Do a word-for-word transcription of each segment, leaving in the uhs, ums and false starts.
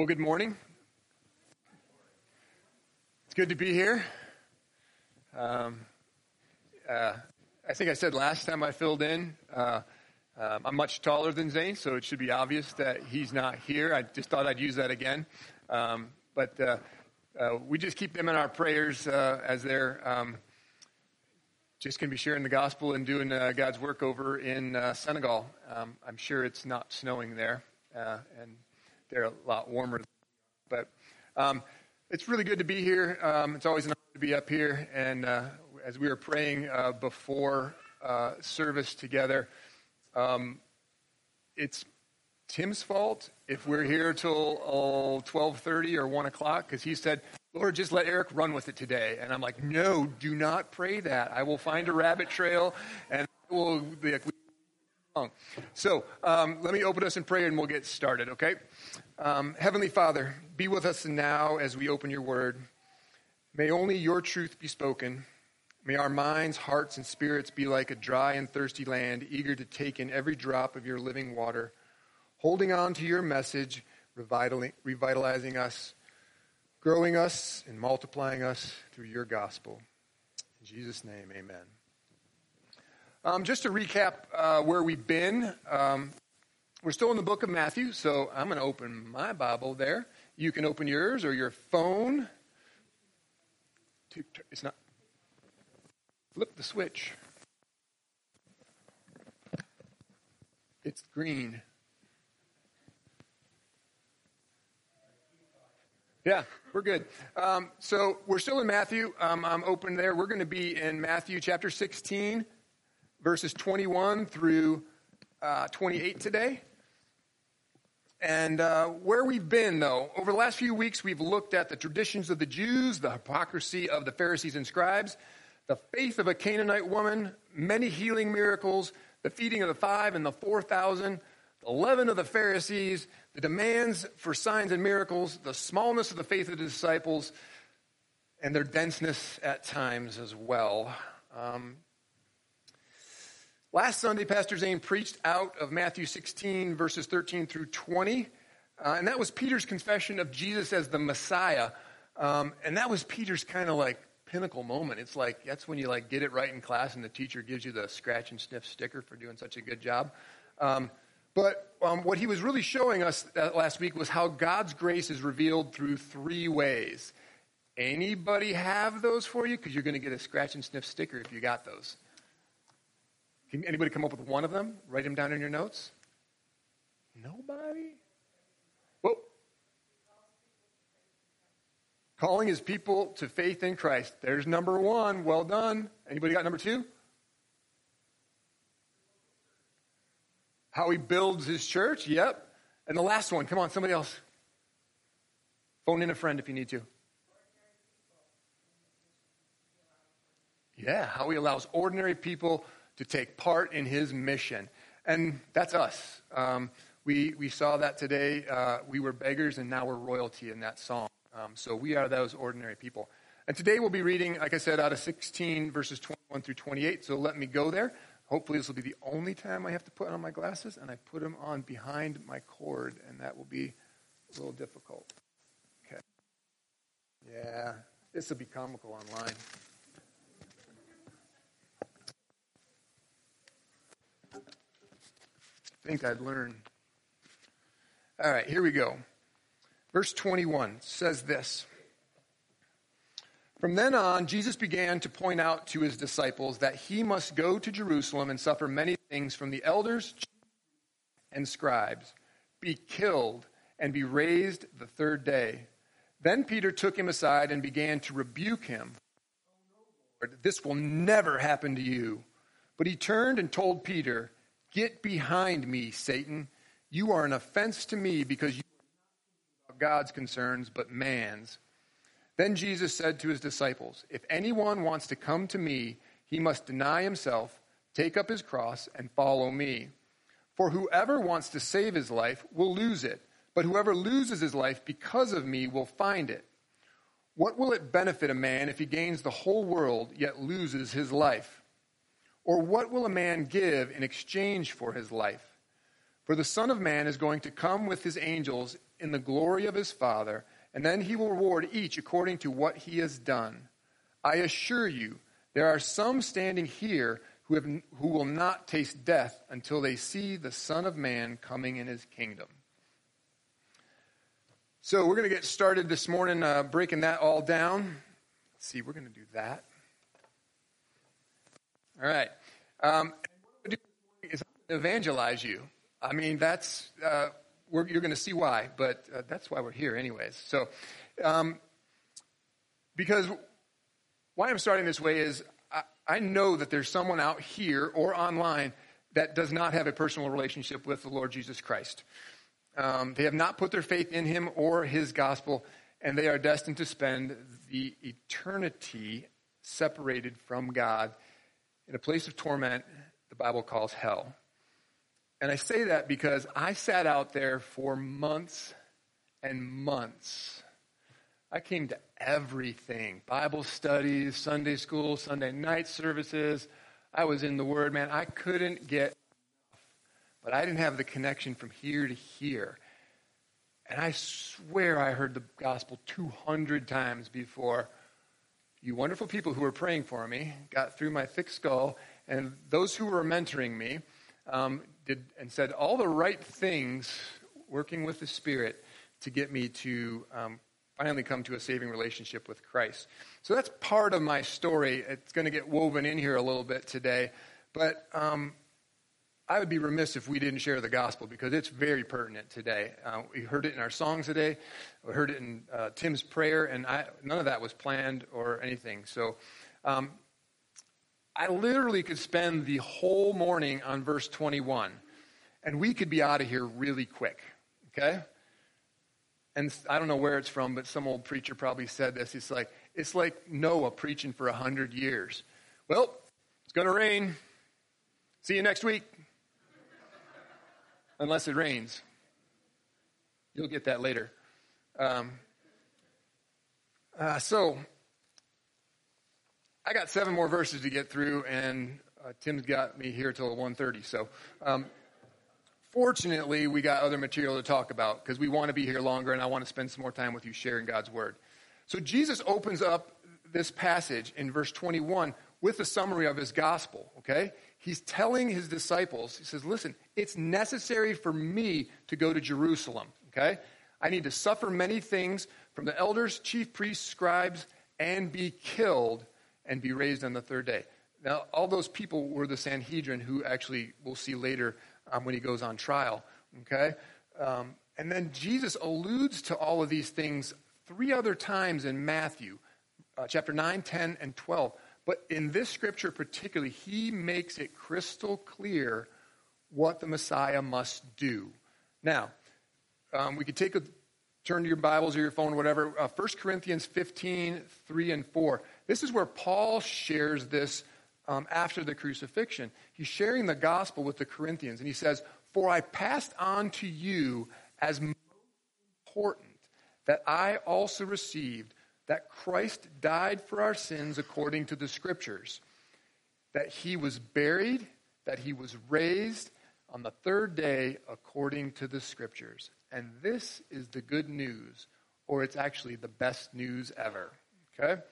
Well, good morning. It's good to be here. Um, uh, I think I said last time I filled in, uh, um, I'm much taller than Zane, so it should be obvious that he's not here. I just thought I'd use that again. Um, but uh, uh, we just keep them in our prayers uh, as they're um, just going to be sharing the gospel and doing uh, God's work over in uh, Senegal. Um, I'm sure it's not snowing there, uh, and they're a lot warmer. But um, it's really good to be here. Um, it's always an honor to be up here. And uh, as we were praying uh, before uh, service together, um, it's Tim's fault if we're here till oh, twelve thirty or one o'clock, because he said, Lord, just let Eric run with it today. And I'm like, no, do not pray that. I will find a rabbit trail, and I will be like, so um, let me open us in prayer and we'll get started, okay? Um, Heavenly Father, be with us now as we open your word. May only your truth be spoken. May our minds, hearts, and spirits be like a dry and thirsty land, eager to take in every drop of your living water, holding on to your message, revitalizing us, growing us, and multiplying us through your gospel. In Jesus' name, amen. Um, just to recap uh, where we've been, um, we're still in the book of Matthew, so I'm going to open my Bible there. You can open yours or your phone. It's not. Flip the switch. It's green. Yeah, we're good. Um, so we're still in Matthew. Um, I'm open there. We're going to be in Matthew chapter sixteen. Verses twenty-one through uh, twenty-eight today. And uh, where we've been, though, over the last few weeks, we've looked at the traditions of the Jews, the hypocrisy of the Pharisees and scribes, the faith of a Canaanite woman, many healing miracles, the feeding of the five and the four thousand, the leaven of the Pharisees, the demands for signs and miracles, the smallness of the faith of the disciples, and their denseness at times as well. Um, Last Sunday, Pastor Zane preached out of Matthew sixteen, verses thirteen through twenty, uh, and that was Peter's confession of Jesus as the Messiah, um, and that was Peter's kind of like pinnacle moment. It's like, that's when you like get it right in class and the teacher gives you the scratch and sniff sticker for doing such a good job. Um, but um, what he was really showing us that last week was how God's grace is revealed through three ways. Anybody have those for you? Because you're going to get a scratch and sniff sticker if you got those. Can anybody come up with one of them? Write them down in your notes. Nobody? Whoa. Calling his people to faith in Christ. There's number one. Well done. Anybody got number two? How he builds his church. Yep. And the last one. Come on, somebody else. Phone in a friend if you need to. Yeah, how he allows ordinary people to take part in his mission. And that's us. Um, we we saw that today. Uh, we were beggars and now we're royalty in that song. Um, so we are those ordinary people. And today we'll be reading, like I said, out of sixteen, verses twenty-one through twenty-eight. So let me go there. Hopefully this will be the only time I have to put on my glasses, and I put them on behind my cord, and that will be a little difficult. Okay. Yeah, this will be comical online. I think I'd learn. All right, here we go. Verse twenty-one says this. From then on, Jesus began to point out to his disciples that he must go to Jerusalem and suffer many things from the elders and scribes, be killed, and be raised the third day. Then Peter took him aside and began to rebuke him. Lord, this will never happen to you. But he turned and told Peter, Get behind me, Satan. You are an offense to me because you are not God's concerns, but man's. Then Jesus said to his disciples, If anyone wants to come to me, he must deny himself, take up his cross, and follow me. For whoever wants to save his life will lose it, but whoever loses his life because of me will find it. What will it benefit a man if he gains the whole world, yet loses his life? Or what will a man give in exchange for his life? For the Son of Man is going to come with his angels in the glory of his Father, and then he will reward each according to what he has done. I assure you, there are some standing here who have, who will not taste death until they see the Son of Man coming in his kingdom. So we're going to get started this morning uh, breaking that all down. Let's see, we're going to do that. All right. Um, what I'm going to do this morning is I'm going to evangelize you. I mean, that's, uh, we're, you're going to see why, but uh, that's why we're here anyways. So, um, because why I'm starting this way is I, I know that there's someone out here or online that does not have a personal relationship with the Lord Jesus Christ. Um, they have not put their faith in him or his gospel, and they are destined to spend the eternity separated from God in a place of torment the Bible calls hell. And I say that because I sat out there for months and months. I came to everything, Bible studies, Sunday school, Sunday night services. I was in the Word, man. I couldn't get But I didn't have the connection from here to here. And I swear I heard the gospel two hundred times before you wonderful people who were praying for me got through my thick skull, and those who were mentoring me um, did and said all the right things, working with the Spirit to get me to um, finally come to a saving relationship with Christ. So that's part of my story. It's going to get woven in here a little bit today. But um, I would be remiss if we didn't share the gospel because it's very pertinent today. Uh, we heard it in our songs today. We heard it in uh, Tim's prayer, and I, none of that was planned or anything. So um, I literally could spend the whole morning on verse twenty-one, and we could be out of here really quick, okay? And I don't know where it's from, but some old preacher probably said this. It's like, it's like Noah preaching for one hundred years. Well, it's going to rain. See you next week. Unless it rains. You'll get that later. Um, uh, so, I got seven more verses to get through, and uh, Tim's got me here till one thirty. So, um, fortunately, we got other material to talk about because we want to be here longer, and I want to spend some more time with you sharing God's Word. So, Jesus opens up this passage in verse twenty-one with a summary of his gospel, okay? He's telling his disciples, he says, listen, it's necessary for me to go to Jerusalem, okay? I need to suffer many things from the elders, chief priests, scribes, and be killed and be raised on the third day. Now, all those people were the Sanhedrin, who actually we'll see later um, when he goes on trial, okay? Um, and then Jesus alludes to all of these things three other times in Matthew, uh, chapter nine, ten, and twelve. But in this scripture particularly, he makes it crystal clear what the Messiah must do. Now, um, we could take a turn to your Bibles or your phone or whatever. Uh, First Corinthians fifteen, three and four. This is where Paul shares this um, after the crucifixion. He's sharing the gospel with the Corinthians, and he says, "For I passed on to you as most important that I also received, that Christ died for our sins according to the Scriptures, that he was buried, that he was raised on the third day according to the Scriptures." And this is the good news, or it's actually the best news ever, okay?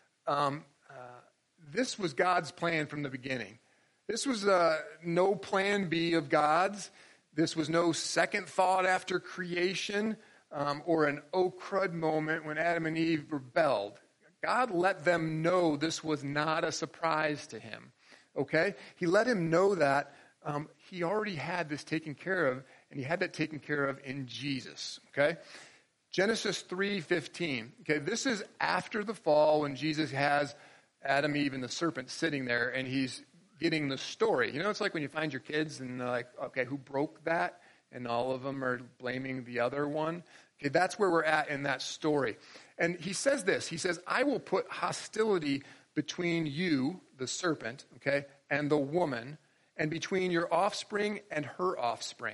Um, uh, this was God's plan from the beginning. This was uh, no plan B of God's. This was no second thought after creation. Um, or an oh crud moment when Adam and Eve rebelled. God let them know this was not a surprise to him, okay? He let him know that um, he already had this taken care of, and he had that taken care of in Jesus, okay? Genesis three fifteen, okay? This is after the fall when Jesus has Adam, Eve, and the serpent sitting there, and he's getting the story. You know, it's like when you find your kids, and they're like, okay, who broke that? And all of them are blaming the other one. Okay, that's where we're at in that story. And he says this. He says, I will put hostility between you, the serpent, okay, and the woman, and between your offspring and her offspring.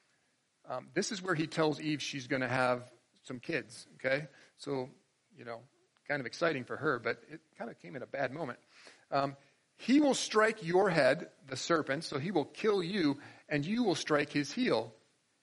Um, this is where he tells Eve she's going to have some kids, okay? So, you know, kind of exciting for her, but it kind of came at a bad moment. Um, he will strike your head, the serpent, so he will kill you, and you will strike his heel.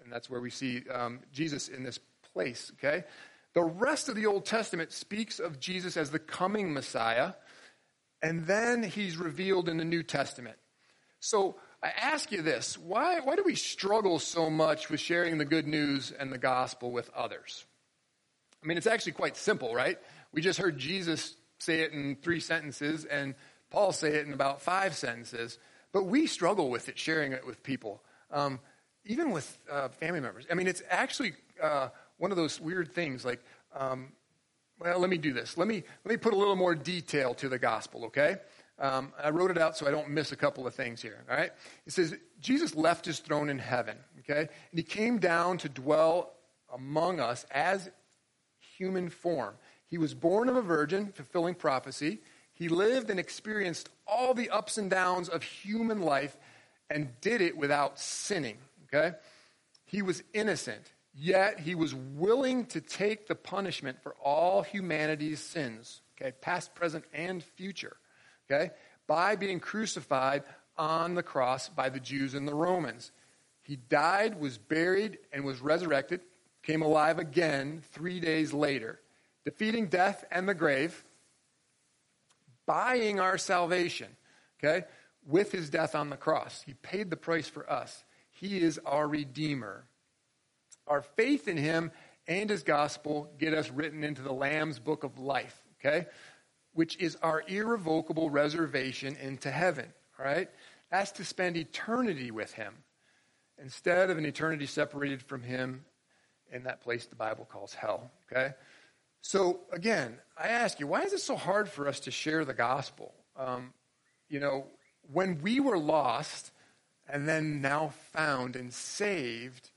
And that's where we see um, Jesus in this place, okay? The rest of the Old Testament speaks of Jesus as the coming Messiah, and then he's revealed in the New Testament. So I ask you this, why, why do we struggle so much with sharing the good news and the gospel with others? I mean, it's actually quite simple, right? We just heard Jesus say it in three sentences, and Paul say it in about five sentences, but we struggle with it, sharing it with people, um, even with uh, family members. I mean, it's actually uh, one of those weird things, like, um, well, let me do this. Let me let me put a little more detail to the gospel, okay? Um, I wrote it out so I don't miss a couple of things here, all right? It says, Jesus left his throne in heaven, okay? And he came down to dwell among us as human form. He was born of a virgin, fulfilling prophecy. He lived and experienced all the ups and downs of human life and did it without sinning, okay? He was innocent, yet he was willing to take the punishment for all humanity's sins, okay, past, present, and future. Okay, by being crucified on the cross by the Jews and the Romans. He died, was buried, and was resurrected, came alive again three days later, defeating death and the grave, buying our salvation, okay, with his death on the cross. He paid the price for us. He is our Redeemer. Our faith in him and his gospel get us written into the Lamb's book of life, okay, which is our irrevocable reservation into heaven, all right? That's to spend eternity with him instead of an eternity separated from him in that place the Bible calls hell, okay? So, again, I ask you, why is it so hard for us to share the gospel? Um, you know, when we were lost and then now found and saved,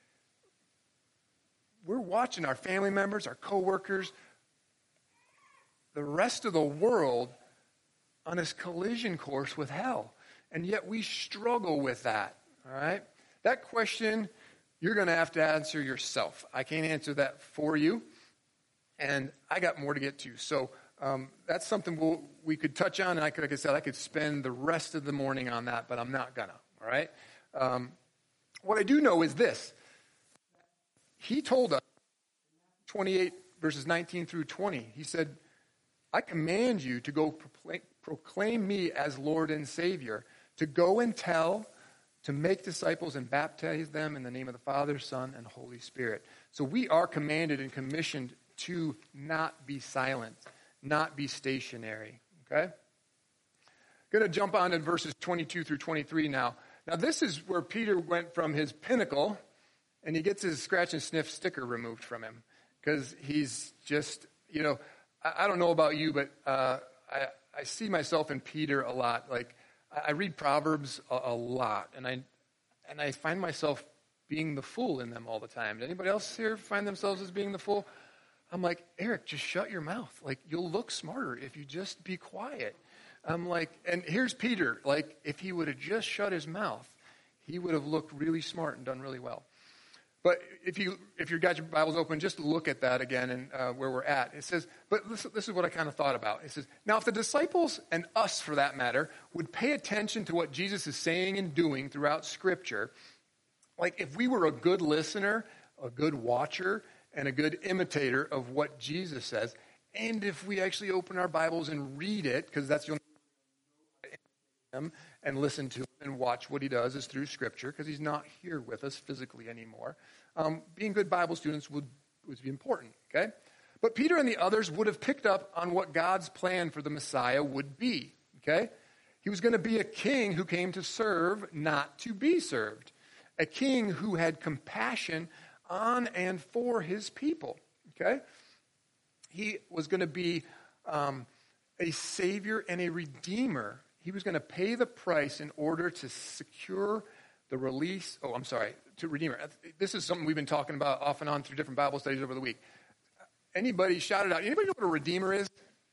we're watching our family members, our coworkers, the rest of the world on this collision course with hell. And yet we struggle with that, all right? That question, you're going to have to answer yourself. I can't answer that for you, and I got more to get to. So um, that's something we'll, we could touch on, and I could, like I said, I could spend the rest of the morning on that, but I'm not going to, all right? Um, what I do know is this. He told us, twenty-eight, verses nineteen through twenty, he said, I command you to go proclaim, proclaim me as Lord and Savior, to go and tell, to make disciples and baptize them in the name of the Father, Son, and Holy Spirit. So we are commanded and commissioned to not be silent, not be stationary, okay? Going to jump on to verses twenty-two through twenty-three now. Now this is where Peter went from his pinnacle, and he gets his scratch and sniff sticker removed from him, because he's just, you know, I don't know about you, but uh, I, I see myself in Peter a lot. Like, I read Proverbs a, a lot, and I and I find myself being the fool in them all the time. Does anybody else here find themselves as being the fool? I'm like, Eric, just shut your mouth. Like, you'll look smarter if you just be quiet. I'm like, and here's Peter. Like, if he would have just shut his mouth, he would have looked really smart and done really well. But if you if you've got your Bibles open, just look at that again and uh, where we're at. It says, but this, this is what I kind of thought about. It says, now if the disciples, and us for that matter, would pay attention to what Jesus is saying and doing throughout Scripture, like if we were a good listener, a good watcher, and a good imitator of what Jesus says, and if we actually open our Bibles and read it, because that's the only him and listen to him and watch what he does is through Scripture, because he's not here with us physically anymore. Um, being good Bible students would, would be important, okay? But Peter and the others would have picked up on what God's plan for the Messiah would be, okay? He was going to be a king who came to serve, not to be served. A king who had compassion on and for his people, okay? He was going to be um, a savior and a redeemer. He was going to pay the price in order to secure the release. Oh, I'm sorry, to redeemer. This is something we've been talking about off and on through different Bible studies over the week. Anybody shout it out. Anybody know what a redeemer is?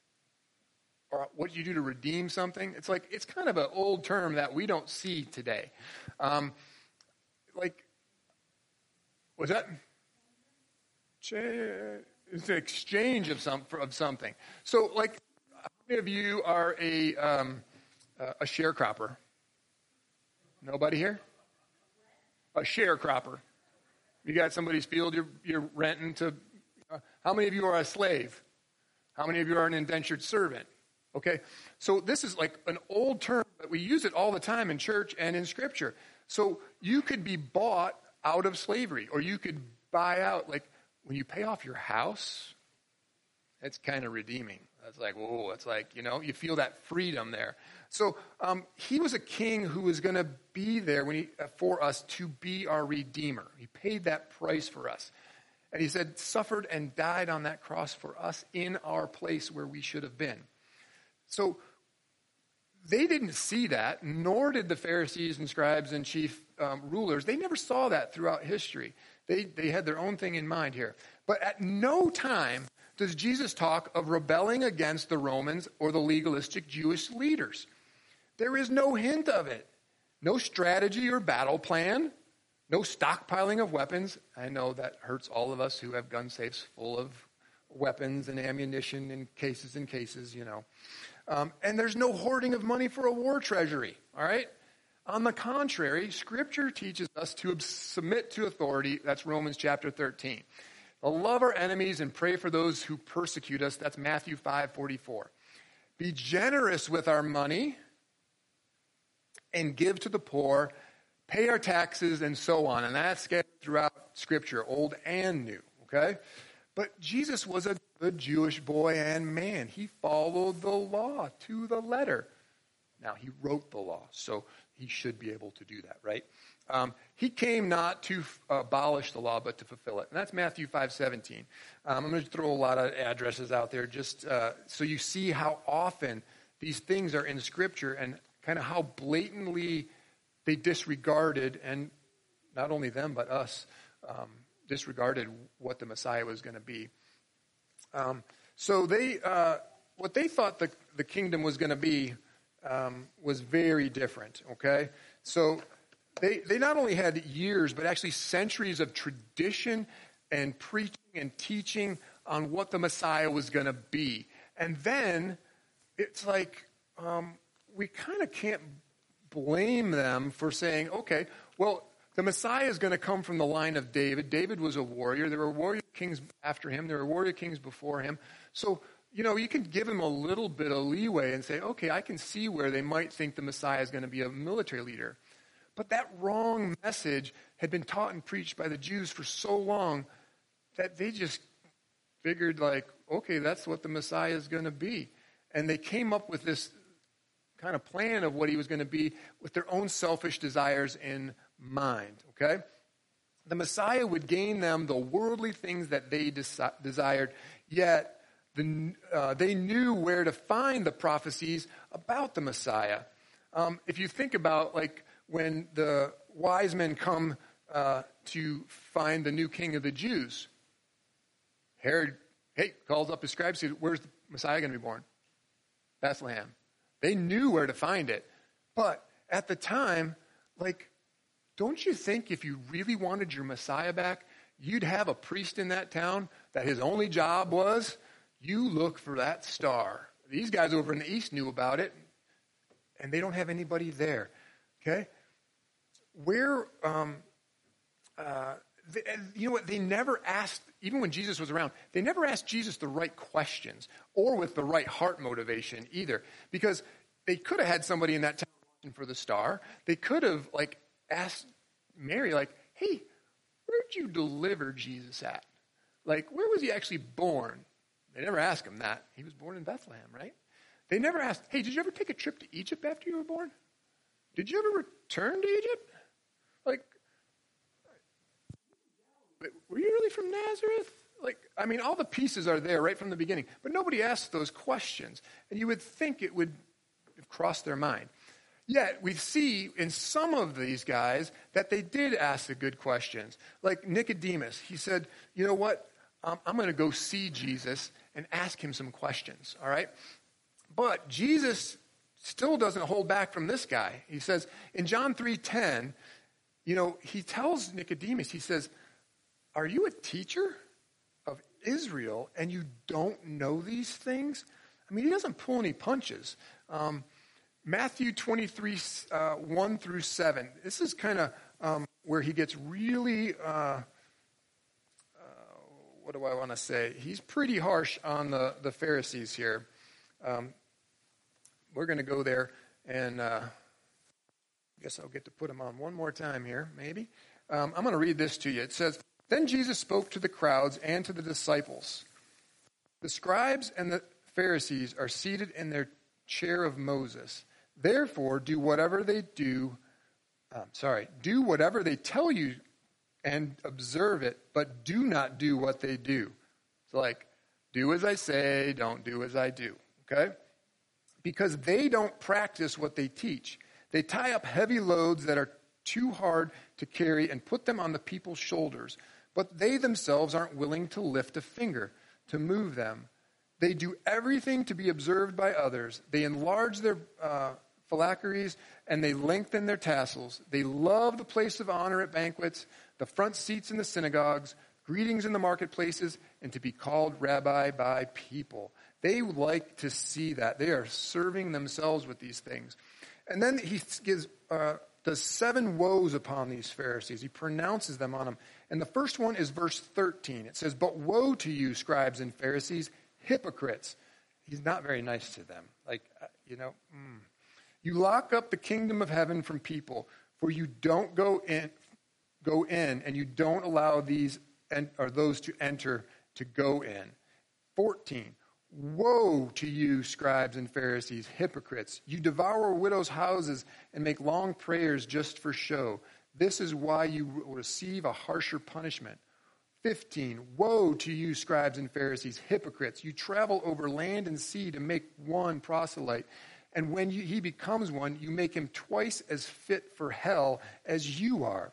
Or what you do to redeem something? It's like, it's kind of an old term that we don't see today. Um, like, what's that? It's an exchange of some of something. So, like, how many of you are a um, a sharecropper? Nobody here? A sharecropper. You got somebody's field you're, you're renting to, uh, how many of you are a slave? How many of you are an indentured servant? Okay, so this is like an old term, but we use it all the time in church and in Scripture. So you could be bought out of slavery, or you could buy out, like when you pay off your house, it's kind of redeeming. It's like, whoa, it's like, you know, you feel that freedom there. So um, he was a king who was going to be there when he, uh, for us to be our Redeemer. He paid that price for us. And he said, suffered and died on that cross for us in our place where we should have been. So they didn't see that, nor did the Pharisees and scribes and chief um, rulers. They never saw that throughout history. They, they had their own thing in mind here. But at no time does Jesus talk of rebelling against the Romans or the legalistic Jewish leaders. There is no hint of it. No strategy or battle plan. No stockpiling of weapons. I know that hurts all of us who have gun safes full of weapons and ammunition in cases and cases, you know. Um, and there's no hoarding of money for a war treasury, all right? On the contrary, Scripture teaches us to submit to authority. That's Romans chapter thirteen. To love our enemies and pray for those who persecute us. That's Matthew five forty-four. Be generous with our money and give to the poor, pay our taxes, and so on. And that's scattered throughout Scripture, old and new, okay? But Jesus was a good Jewish boy and man. He followed the law to the letter. Now, he wrote the law, so he should be able to do that, right? Um, he came not to uh, abolish the law, but to fulfill it. And that's Matthew five seventeen. Um, I'm going to throw a lot of addresses out there just uh, so you see how often these things are in Scripture and kind of how blatantly they disregarded, and not only them, but us, um, disregarded what the Messiah was going to be. Um, so they, uh, what they thought the, the kingdom was going to be um, was very different, okay? So they, they not only had years, but actually centuries of tradition and preaching and teaching on what the Messiah was going to be. And then it's like um, we kind of can't blame them for saying, okay, well, the Messiah is going to come from the line of David. David was a warrior. There were warrior kings after him. There were warrior kings before him. So, you know, you can give him a little bit of leeway and say, okay, I can see where they might think the Messiah is going to be a military leader. But that wrong message had been taught and preached by the Jews for so long that they just figured like, okay, that's what the Messiah is going to be. And they came up with this kind of plan of what he was going to be with their own selfish desires in mind, okay? The Messiah would gain them the worldly things that they desi- desired, yet the, uh, they knew where to find the prophecies about the Messiah. Um, if you think about, like, when the wise men come uh, to find the new king of the Jews, Herod, hey, calls up his scribes, says, where's the Messiah going to be born? Bethlehem. They knew where to find it. But at the time, like, don't you think if you really wanted your Messiah back, you'd have a priest in that town that his only job was, you look for that star. These guys over in the east knew about it, and they don't have anybody there. Okay? Where, um, uh, they, you know what, they never asked, even when Jesus was around, they never asked Jesus the right questions or with the right heart motivation either. Because they could have had somebody in that town watching for the star. They could have, like, asked Mary, like, hey, where'd you deliver Jesus at? Like, where was he actually born? They never asked him that. He was born in Bethlehem, right? They never asked, hey, did you ever take a trip to Egypt after you were born? Did you ever return to Egypt? Like, were you really from Nazareth? Like, I mean, all the pieces are there right from the beginning. But nobody asked those questions. And you would think it would have crossed their mind. Yet, we see in some of these guys that they did ask the good questions. Like Nicodemus, he said, you know what? Um, I'm going to go see Jesus and ask him some questions, all right? But Jesus still doesn't hold back from this guy. He says, in John three ten, you know, he tells Nicodemus, he says, are you a teacher of Israel and you don't know these things? I mean, he doesn't pull any punches. Um, Matthew twenty-three, uh, one through seven. This is kind of um, where he gets really uh, what do I want to say? He's pretty harsh on the, the Pharisees here. Um, we're going to go there, and uh, I guess I'll get to put them on one more time here, maybe. Um, I'm going to read this to you. It says, "Then Jesus spoke to the crowds and to the disciples. The scribes and the Pharisees are seated in their chair of Moses. Therefore, do whatever they do, um, sorry, do whatever they tell you and observe it, but do not do what they do." It's like, do as I say, don't do as I do, okay? Because they don't practice what they teach. They tie up heavy loads that are too hard to carry and put them on the people's shoulders, but they themselves aren't willing to lift a finger to move them. They do everything to be observed by others. They enlarge their uh, phylacteries and they lengthen their tassels. They love the place of honor at banquets, the front seats in the synagogues, greetings in the marketplaces, and to be called rabbi by people. They like to see that. They are serving themselves with these things. And then he gives uh, does seven woes upon these Pharisees. He pronounces them on them. And the first one is verse thirteen. It says, "But woe to you, scribes and Pharisees, hypocrites." He's not very nice to them. Like, you know, mm. "You lock up the kingdom of heaven from people, for you don't go in, go in, and you don't allow these and or those to enter to go in." fourteen. "Woe to you, scribes and Pharisees, hypocrites! You devour widows' houses and make long prayers just for show. This is why you will receive a harsher punishment." fifteen. "Woe to you, scribes and Pharisees, hypocrites! You travel over land and sea to make one proselyte, and when you, he becomes one, you make him twice as fit for hell as you are."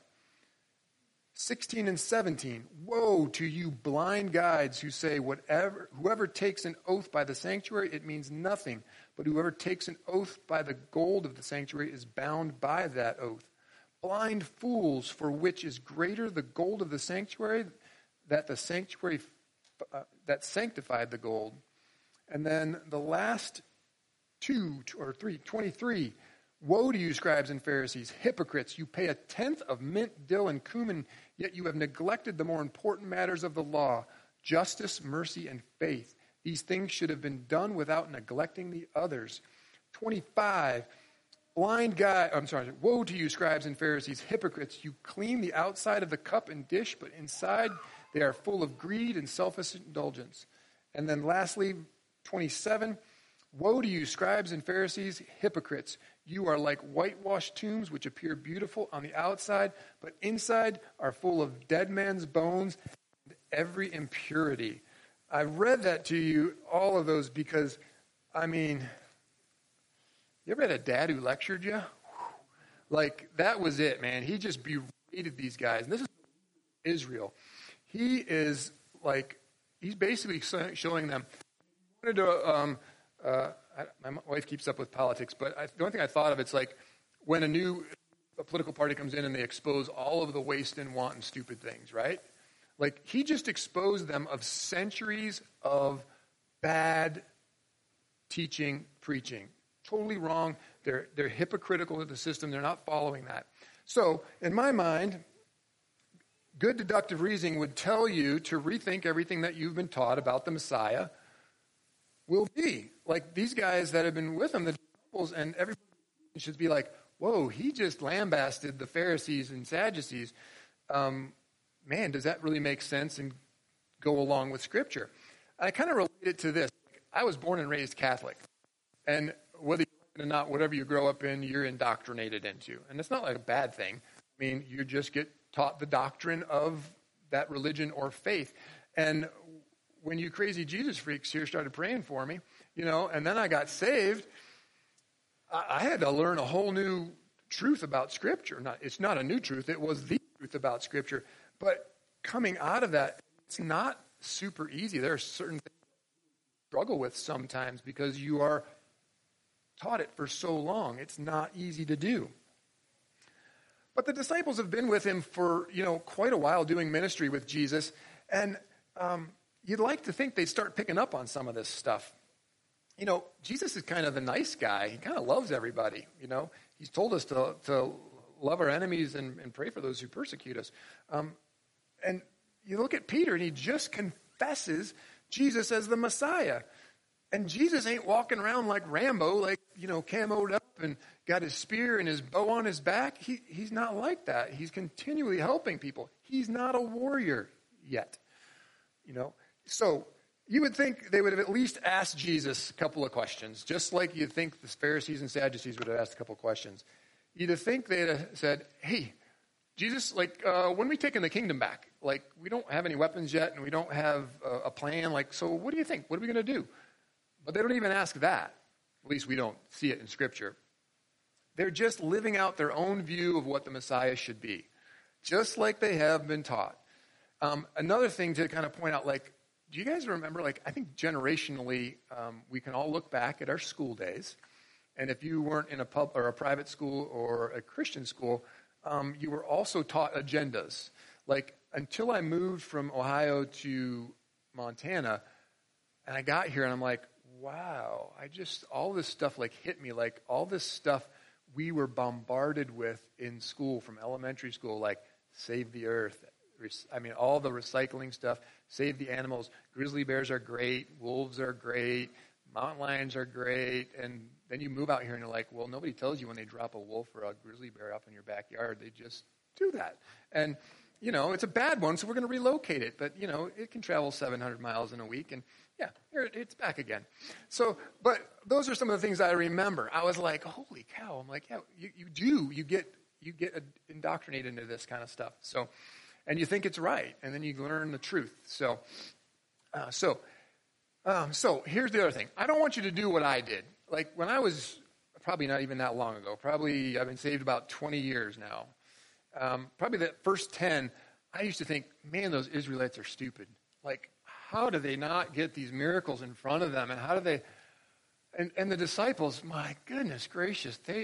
sixteen and seventeen. "Woe to you, blind guides, who say, whatever, whoever takes an oath by the sanctuary, it means nothing. But whoever takes an oath by the gold of the sanctuary is bound by that oath. Blind fools, for which is greater the gold of the sanctuary, that the sanctuary uh, that sanctified the gold." And then the last two or three, twenty-three. "Woe to you, scribes and Pharisees, hypocrites! You pay a tenth of mint, dill, and cumin, yet you have neglected the more important matters of the law, justice, mercy, and faith. These things should have been done without neglecting the others." twenty-five. Blind guy, I'm sorry, "Woe to you, scribes and Pharisees, hypocrites! You clean the outside of the cup and dish, but inside they are full of greed and selfish indulgence." And then lastly, twenty-seven. "Woe to you, scribes and Pharisees, hypocrites! You are like whitewashed tombs, which appear beautiful on the outside, but inside are full of dead men's bones and every impurity." I read that to you, all of those, because, I mean, you ever had a dad who lectured you? Like, that was it, man. He just berated these guys. And this is Israel. He is, like, he's basically showing them, I wanted to, um, uh, I, my wife keeps up with politics, but I, the only thing I thought of, it's like when a new a political party comes in and they expose all of the waste and want and stupid things, right? Like, he just exposed them of centuries of bad teaching, preaching. Totally wrong. They're, they're hypocritical of the system. They're not following that. So, in my mind, good deductive reasoning would tell you to rethink everything that you've been taught about the Messiah will be. Like, these guys that have been with him, the disciples, and everybody should be like, whoa, he just lambasted the Pharisees and Sadducees. Um, man, does that really make sense and go along with Scripture? I kind of relate it to this. I was born and raised Catholic. And whether you're or not, whatever you grow up in, you're indoctrinated into. And it's not like a bad thing. I mean, you just get taught the doctrine of that religion or faith. And when you crazy Jesus freaks here started praying for me, you know, and then I got saved, I, I had to learn a whole new truth about Scripture. Not, it's not a new truth. It was the truth about Scripture. But coming out of that, it's not super easy. There are certain things you struggle with sometimes because you are taught it for so long. It's not easy to do. But the disciples have been with him for, you know, quite a while doing ministry with Jesus. And um, you'd like to think they'd start picking up on some of this stuff. You know, Jesus is kind of the nice guy. He kind of loves everybody, you know. He's told us to, to love our enemies and, and pray for those who persecute us. Um, and you look at Peter and he just confesses Jesus as the Messiah. And Jesus ain't walking around like Rambo, like, you know, camoed up and got his spear and his bow on his back. He, he's not like that. He's continually helping people. He's not a warrior yet, you know. So you would think they would have at least asked Jesus a couple of questions, just like you'd think the Pharisees and Sadducees would have asked a couple of questions. You'd think they'd have said, hey, Jesus, like, uh, when are we taking the kingdom back? Like, we don't have any weapons yet, and we don't have a, a plan. Like, so what do you think? What are we going to do? But they don't even ask that. At least we don't see it in Scripture. They're just living out their own view of what the Messiah should be, just like they have been taught. Um, another thing to kind of point out, like, do you guys remember, like, I think generationally, um, we can all look back at our school days, and if you weren't in a pub or a private school or a Christian school, um, you were also taught agendas. Like, until I moved from Ohio to Montana, and I got here, and I'm like, wow, I just, all this stuff, like, hit me. Like, all this stuff we were bombarded with in school, from elementary school, like, save the earth. I mean, all the recycling stuff, save the animals. Grizzly bears are great. Wolves are great. Mountain lions are great. And then you move out here and you're like, well, nobody tells you when they drop a wolf or a grizzly bear up in your backyard. They just do that. And, you know, it's a bad one, so we're going to relocate it. But, you know, it can travel seven hundred miles in a week. And, yeah, here it, it's back again. So, but those are some of the things I remember. I was like, holy cow. I'm like, yeah, you, you do. You get, you get indoctrinated into this kind of stuff. So, and you think it's right, and then you learn the truth. So, uh, so, um, so here's the other thing. I don't want you to do what I did. Like, when I was, probably not even that long ago, probably I've been saved about twenty years now. Um, probably the first ten, I used to think, man, those Israelites are stupid. Like, how do they not get these miracles in front of them? And how do they, and, and the disciples, my goodness gracious, they,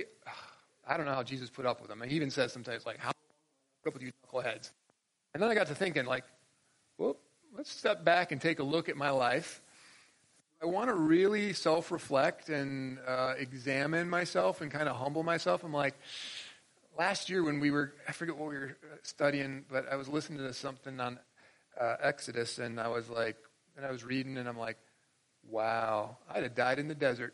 I don't know how Jesus put up with them. And he even says sometimes, like, how put up with you knuckleheads? And then I got to thinking, like, well, let's step back and take a look at my life. I want to really self-reflect and uh, examine myself and kind of humble myself. I'm like, last year when we were, I forget what we were studying, but I was listening to something on uh, Exodus, and I was like, and I was reading, and I'm like, wow, I'd have died in the desert.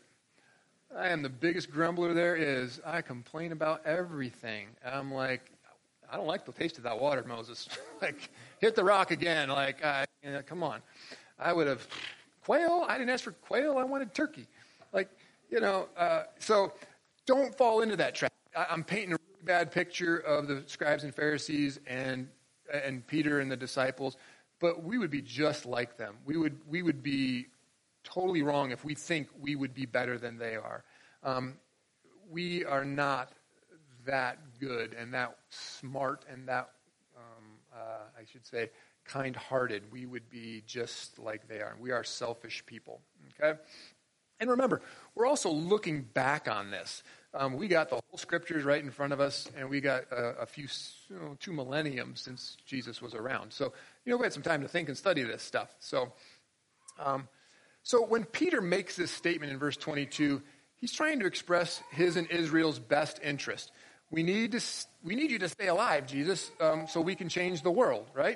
I am the biggest grumbler there is. I complain about everything. And I'm like, I don't like the taste of that water, Moses. Like, hit the rock again. Like, uh, you know, come on. I would have, quail? I didn't ask for quail. I wanted turkey. Like, you know, uh, so don't fall into that trap. I, I'm painting a really bad picture of the scribes and Pharisees and and Peter and the disciples, but we would be just like them. We would we would be totally wrong if we think we would be better than they are. Um, we are not that good and that smart and that, um, uh, I should say, kind-hearted. We would be just like they are. We are selfish people, okay? And remember, we're also looking back on this. Um, we got the whole scriptures right in front of us, and we got a, a few, you know, two millenniums since Jesus was around. So, you know, we had some time to think and study this stuff. So, um, so when Peter makes this statement in verse twenty-two, he's trying to express his and Israel's best interest. We need to, we need you to stay alive, Jesus, um, so we can change the world, right?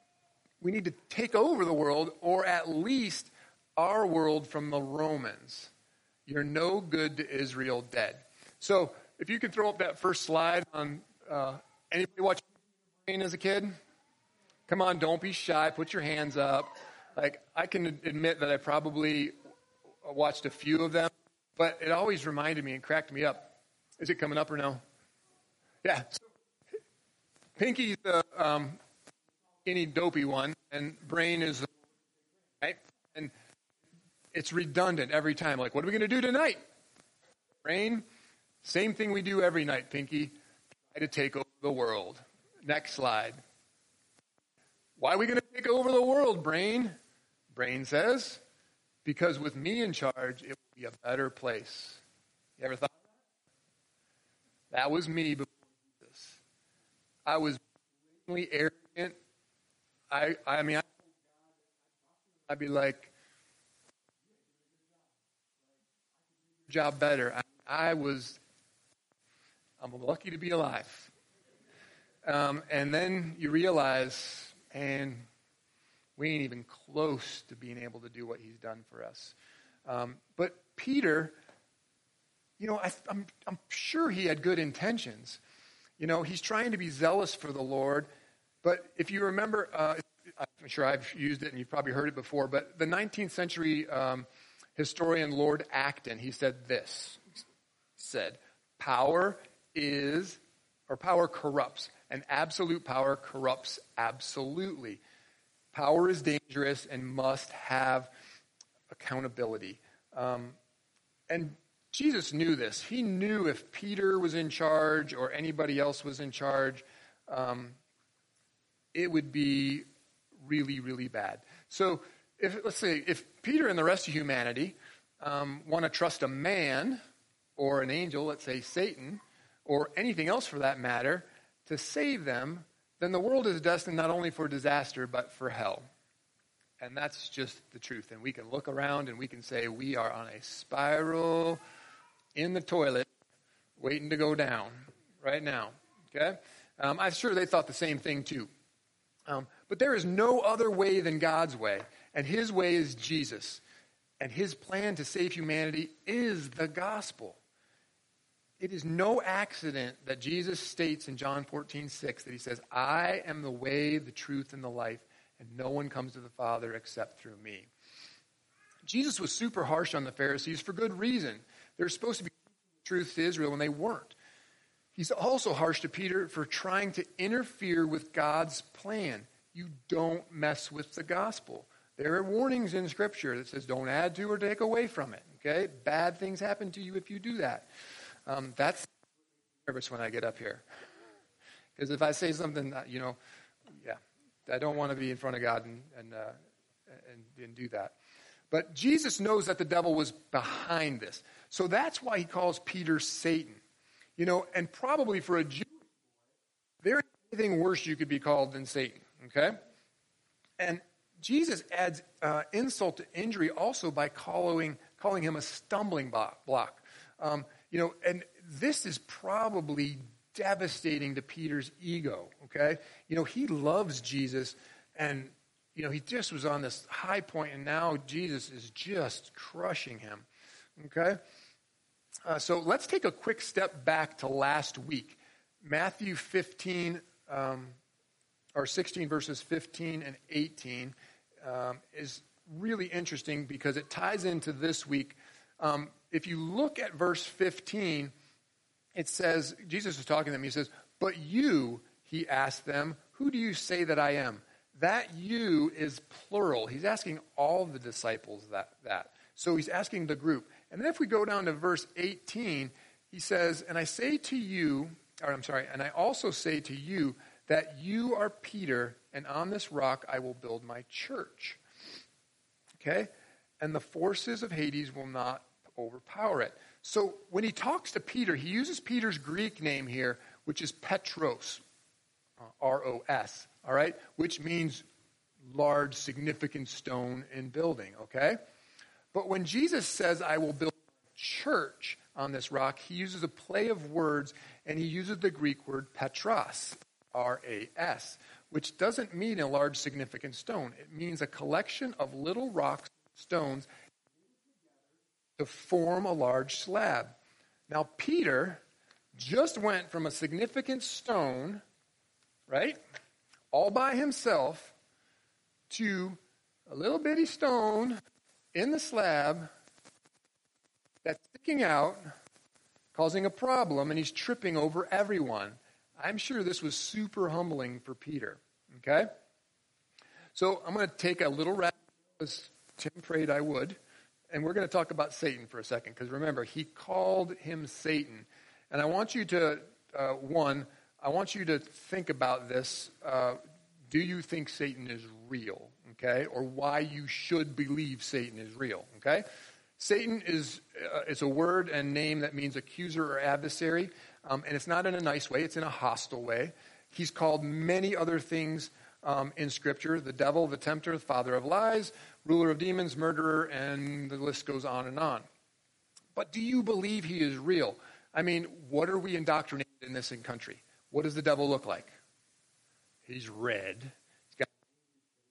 We need to take over the world, or at least our world, from the Romans. You're no good to Israel, dead. So if you could throw up that first slide on, uh, anybody watching Brain as a kid? Come on, don't be shy. Put your hands up. Like, I can admit that I probably watched a few of them, but it always reminded me and cracked me up. Is it coming up or no? Yeah. So, Pinky's the um, skinny, dopey one, and Brain is the, right? And it's redundant every time. Like, what are we going to do tonight? Brain, same thing we do every night, Pinky. Try to take over the world. Next slide. Why are we going to take over the world, Brain? Brain says, because with me in charge, it will be a better place. You ever thought of that? That was me before this. I was blatantly arrogant. I, I mean, I, I'd be like, job better. I, I was, I'm lucky to be alive. Um, and then you realize, and We ain't even close to being able to do what he's done for us. Um, but Peter, you know, I, I'm, I'm sure he had good intentions. You know, he's trying to be zealous for the Lord. But if you remember, uh, I'm sure I've used it and you've probably heard it before, but the nineteenth century um, historian Lord Acton, he said this. He said, power is, or power corrupts, and absolute power corrupts absolutely. Power is dangerous and must have accountability. Um, and Jesus knew this. He knew if Peter was in charge or anybody else was in charge, um, it would be really, really bad. So if, let's say, if Peter and the rest of humanity um, want to trust a man or an angel, let's say Satan, or anything else for that matter, to save them, then the world is destined not only for disaster, but for hell. And that's just the truth. And we can look around and we can say we are on a spiral in the toilet waiting to go down right now. Okay? Um, I'm sure they thought the same thing too. Um, but there is no other way than God's way. And his way is Jesus. And his plan to save humanity is the gospel. It is no accident that Jesus states in John fourteen six that he says, I am the way, the truth, and the life, and no one comes to the Father except through me. Jesus was super harsh on the Pharisees for good reason. They're supposed to be the truth to Israel, and they weren't. He's also harsh to Peter for trying to interfere with God's plan. You don't mess with the gospel. There are warnings in Scripture that says don't add to or take away from it. Okay? Bad things happen to you if you do that. Um, that's nervous when I get up here. Because if I say something, that, you know, yeah, I don't want to be in front of God and and, uh, and and do that. But Jesus knows that the devil was behind this. So that's why he calls Peter Satan. You know, and probably for a Jew, there is anything worse you could be called than Satan, okay? And Jesus adds uh, insult to injury also by calling, calling him a stumbling block. Um, you know, and this is probably devastating to Peter's ego, okay? You know, he loves Jesus, and, you know, he just was on this high point, and now Jesus is just crushing him, okay? Uh, so let's take a quick step back to last week. Matthew fifteen, um, or sixteen, verses fifteen and eighteen um, is really interesting because it ties into this week. Um, if you look at verse fifteen, it says, Jesus is talking to them. He says, but you, he asked them, who do you say that I am? That you is plural. He's asking all the disciples that. that. So he's asking the group. And then if we go down to verse eighteen, he says, and I say to you, or I'm sorry, and I also say to you that you are Peter, and on this rock I will build my church. Okay? And the forces of Hades will not overpower it. So when he talks to Peter, he uses Peter's Greek name here, which is Petros, uh, R O S, all right? Which means large, significant stone in building, okay? But when Jesus says, I will build a church on this rock, he uses a play of words, and he uses the Greek word Petros, R A S, which doesn't mean a large, significant stone. It means a collection of little rocks, stones, to form a large slab. Now, Peter just went from a significant stone, right, all by himself, to a little bitty stone in the slab that's sticking out, causing a problem, and he's tripping over everyone. I'm sure this was super humbling for Peter, okay? So I'm going to take a little rap, as Tim prayed I would, and we're going to talk about Satan for a second, because remember, he called him Satan. And I want you to, uh, one, I want you to think about this. Uh, do you think Satan is real? Okay, or why you should believe Satan is real, okay? Satan is uh, it's a word and name that means accuser or adversary, um, and it's not in a nice way, it's in a hostile way. He's called many other things um, in Scripture: the devil, the tempter, the father of lies, ruler of demons, murderer, and the list goes on and on. But do you believe he is real? I mean, what are we indoctrinated in this country? What does the devil look like? He's red.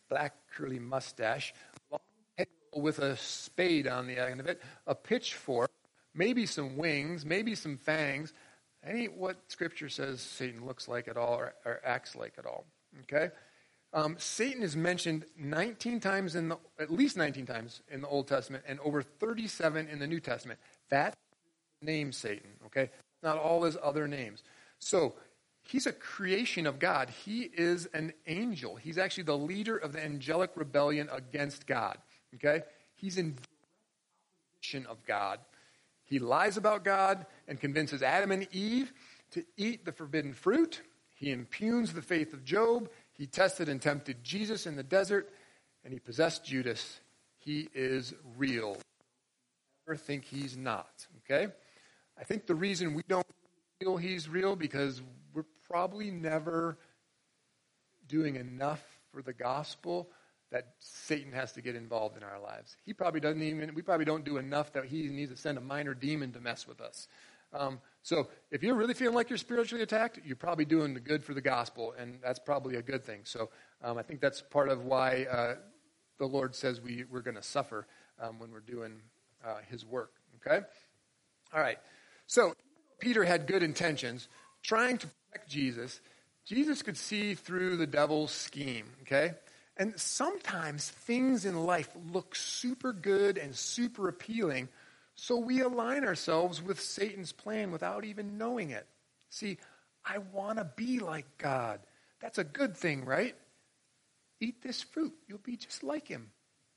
black curly mustache, long tail with a spade on the end of it, a pitchfork, maybe some wings, maybe some fangs. That ain't what Scripture says Satan looks like at all or, or acts like at all. Okay? Um, Satan is mentioned nineteen times in the, at least nineteen times in the Old Testament and over thirty-seven in the New Testament. That's the name Satan, okay? Not all his other names. So, he's a creation of God. He is an angel. He's actually the leader of the angelic rebellion against God, okay? He's in opposition of God. He lies about God and convinces Adam and Eve to eat the forbidden fruit. He impugns the faith of Job. He tested and tempted Jesus in the desert, and he possessed Judas. He is real. Never think he's not, okay? I think the reason we don't feel he's real because we're probably never doing enough for the gospel that Satan has to get involved in our lives. He probably doesn't even, we probably don't do enough that he needs to send a minor demon to mess with us. Um, so if you're really feeling like you're spiritually attacked, you're probably doing the good for the gospel, and that's probably a good thing. So um, I think that's part of why uh, the Lord says we, we're going to suffer um, when we're doing uh, his work. Okay? All right. So Peter had good intentions, trying to protect Jesus. Jesus could see through the devil's scheme. Okay? And sometimes things in life look super good and super appealing, so we align ourselves with Satan's plan without even knowing it. See, I want to be like God. That's a good thing, right? Eat this fruit. You'll be just like him.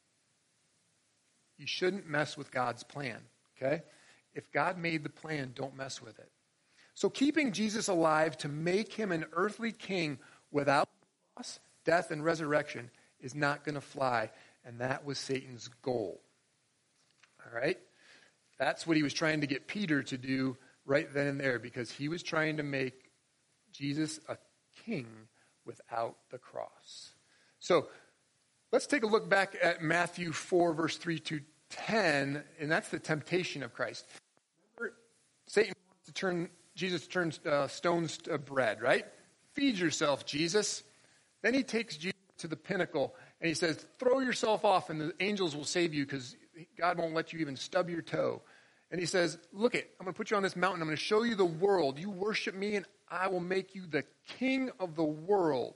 You shouldn't mess with God's plan, okay? If God made the plan, don't mess with it. So keeping Jesus alive to make him an earthly king without loss, death, and resurrection is not going to fly, and that was Satan's goal. All right? That's what he was trying to get Peter to do right then and there, because he was trying to make Jesus a king without the cross. So let's take a look back at Matthew four, verse three to ten, and that's the temptation of Christ. Remember, Satan wants to turn, Jesus turns uh, stones to bread, right? Feed yourself, Jesus. Then he takes Jesus to the pinnacle, and he says, throw yourself off, and the angels will save you, because God won't let you even stub your toe. And he says, look it, I'm going to put you on this mountain. I'm going to show you the world. You worship me, and I will make you the king of the world.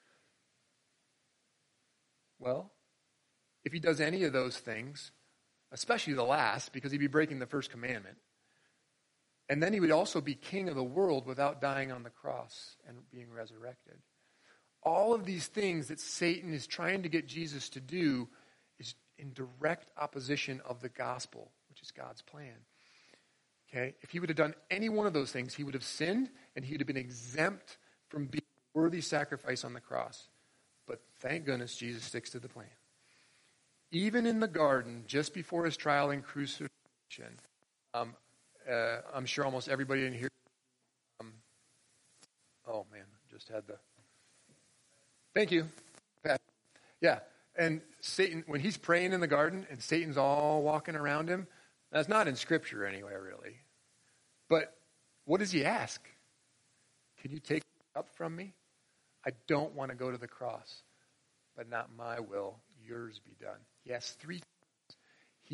Well, if he does any of those things, especially the last, because he'd be breaking the first commandment, and then he would also be king of the world without dying on the cross and being resurrected. All of these things that Satan is trying to get Jesus to do is in direct opposition of the gospel, which is God's plan. Okay? If he would have done any one of those things, he would have sinned, and he would have been exempt from being a worthy sacrifice on the cross. But thank goodness Jesus sticks to the plan. Even in the garden, just before his trial and crucifixion, um, uh, I'm sure almost everybody in here, um, oh man, just had the, thank you, Pat. Yeah, and Satan, when he's praying in the garden and Satan's all walking around him, that's not in Scripture anywhere, really. But what does he ask? Can you take it up from me? I don't want to go to the cross, but not my will, yours be done. He asked three times. He,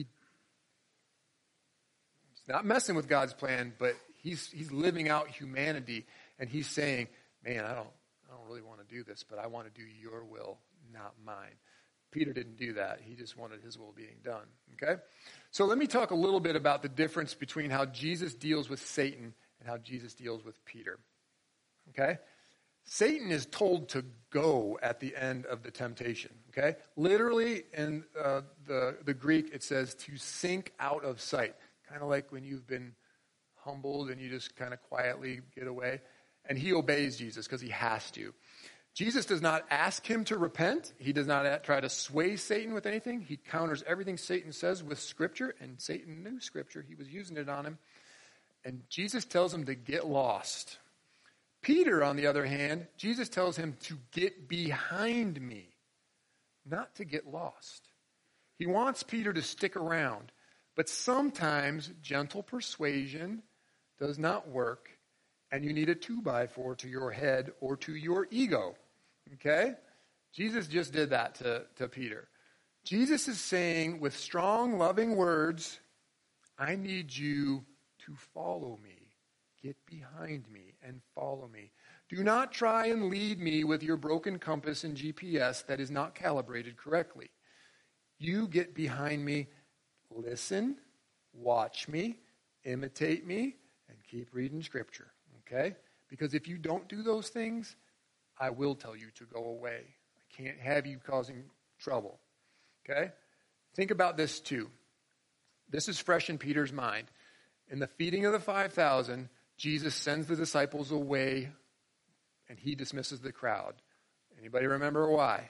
he's not messing with God's plan, but he's he's living out humanity, and he's saying, man, I don't I don't really want to do this, but I want to do your will, not mine. Peter didn't do that. He just wanted his will being done. Okay? So let me talk a little bit about the difference between how Jesus deals with Satan and how Jesus deals with Peter. Okay? Satan is told to go at the end of the temptation. Okay? Literally in uh, the, the Greek, it says to sink out of sight. Kind of like when you've been humbled and you just kind of quietly get away. And he obeys Jesus because he has to. Jesus does not ask him to repent. He does not try to sway Satan with anything. He counters everything Satan says with Scripture, and Satan knew Scripture. He was using it on him. And Jesus tells him to get lost. Peter, on the other hand, Jesus tells him to get behind me, not to get lost. He wants Peter to stick around, but sometimes gentle persuasion does not work, and you need a two by four to your head or to your ego. Okay? Jesus just did that to, to Peter. Jesus is saying with strong, loving words, I need you to follow me. Get behind me and follow me. Do not try and lead me with your broken compass and G P S that is not calibrated correctly. You get behind me, listen, watch me, imitate me, and keep reading Scripture, okay? Because if you don't do those things, I will tell you to go away. I can't have you causing trouble, okay? Think about this too. This is fresh in Peter's mind. In the feeding of the five thousand, Jesus sends the disciples away and he dismisses the crowd. Anybody remember why?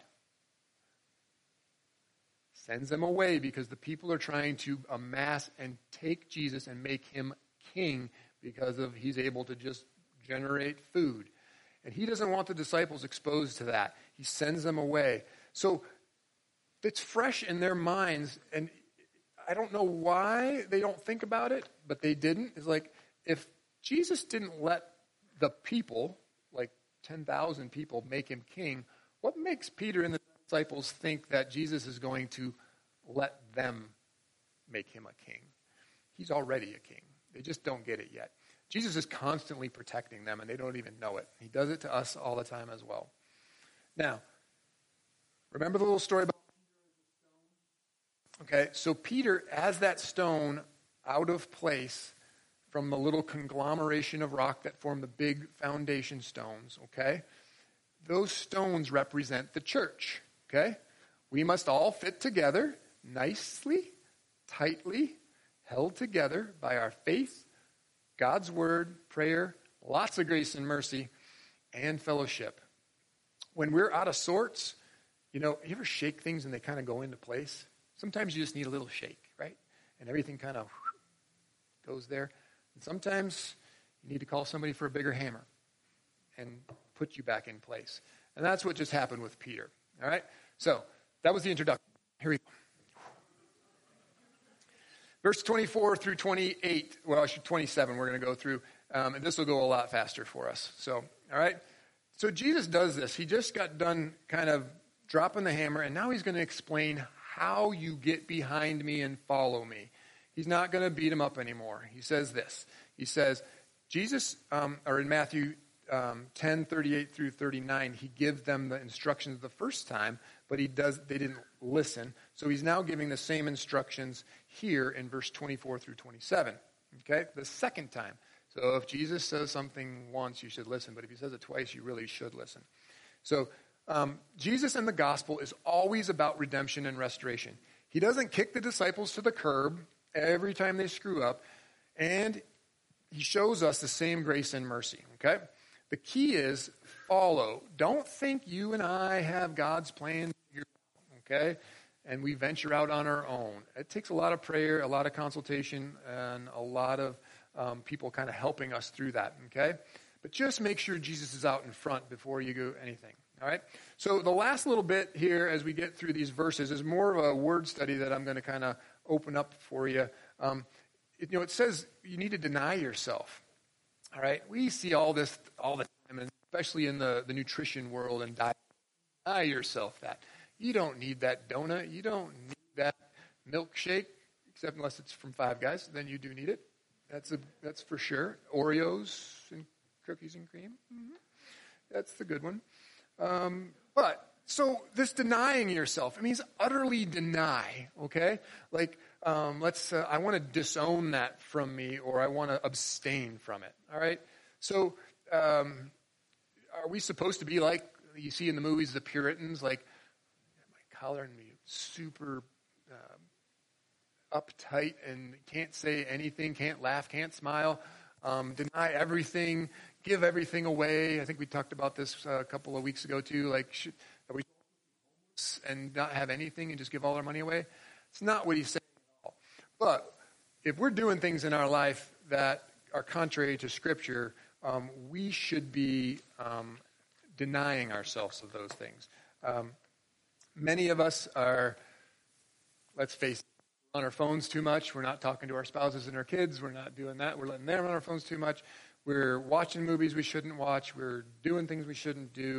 Sends them away because the people are trying to amass and take Jesus and make him king because of he's able to just generate food. And he doesn't want the disciples exposed to that. He sends them away. So it's fresh in their minds, and I don't know why they don't think about it, but they didn't. It's like if Jesus didn't let the people, like ten thousand people, make him king, what makes Peter and the disciples think that Jesus is going to let them make him a king? He's already a king. They just don't get it yet. Jesus is constantly protecting them, and they don't even know it. He does it to us all the time as well. Now, remember the little story about Okay, so Peter, as that stone out of place from the little conglomeration of rock that form the big foundation stones, okay? Those stones represent the church, okay? We must all fit together nicely, tightly, held together by our faith, God's word, prayer, lots of grace and mercy, and fellowship. When we're out of sorts, you know, you ever shake things and they kind of go into place? Sometimes you just need a little shake, right? And everything kind of goes there. And sometimes you need to call somebody for a bigger hammer and put you back in place. And that's what just happened with Peter, all right? So that was the introduction. Here we go. Verse twenty-four through twenty-eight, well, actually twenty-seven we're going to go through. Um, and this will go a lot faster for us. So, all right? So Jesus does this. He just got done kind of dropping the hammer, and now he's going to explain how you get behind me and follow me. He's not going to beat him up anymore. He says this. He says, Jesus, um, or in Matthew um, ten, thirty-eight through thirty-nine, he gives them the instructions the first time, but he does. They didn't listen. So he's now giving the same instructions here in verse twenty-four through twenty-seven. Okay, the second time. So if Jesus says something once, you should listen. But if he says it twice, you really should listen. So Um, Jesus and the gospel is always about redemption and restoration. He doesn't kick the disciples to the curb every time they screw up, and he shows us the same grace and mercy, okay? The key is follow. Don't think you and I have God's plan, okay? And we venture out on our own. It takes a lot of prayer, a lot of consultation, and a lot of um, people kind of helping us through that, okay? But just make sure Jesus is out in front before you do anything. All right. So the last little bit here as we get through these verses is more of a word study that I'm going to kind of open up for you. Um, it, you know, it says you need to deny yourself. All right. We see all this all the time, and especially in the, the nutrition world and diet. Deny yourself that. You don't need that donut. You don't need that milkshake, except unless it's from Five Guys. Then you do need it. That's a that's for sure. Oreos and cookies and cream. Mm-hmm. That's the good one. Um, but, so this denying yourself, it means utterly deny, okay? Like, um, let's, uh, I want to disown that from me, or I want to abstain from it, all right? So, um, are we supposed to be like you see in the movies, the Puritans, like, my collar and be super uh, uptight and can't say anything, can't laugh, can't smile, um, deny everything, give everything away. I think we talked about this uh, a couple of weeks ago too. Like, should, are we and not have anything and just give all our money away? It's not what he's saying at all. But if we're doing things in our life that are contrary to Scripture, um, we should be um, denying ourselves of those things. Um, many of us are, let's face it, on our phones too much. We're not talking to our spouses and our kids. We're not doing that. We're letting them on our phones too much. We're watching movies we shouldn't watch. We're doing things we shouldn't do.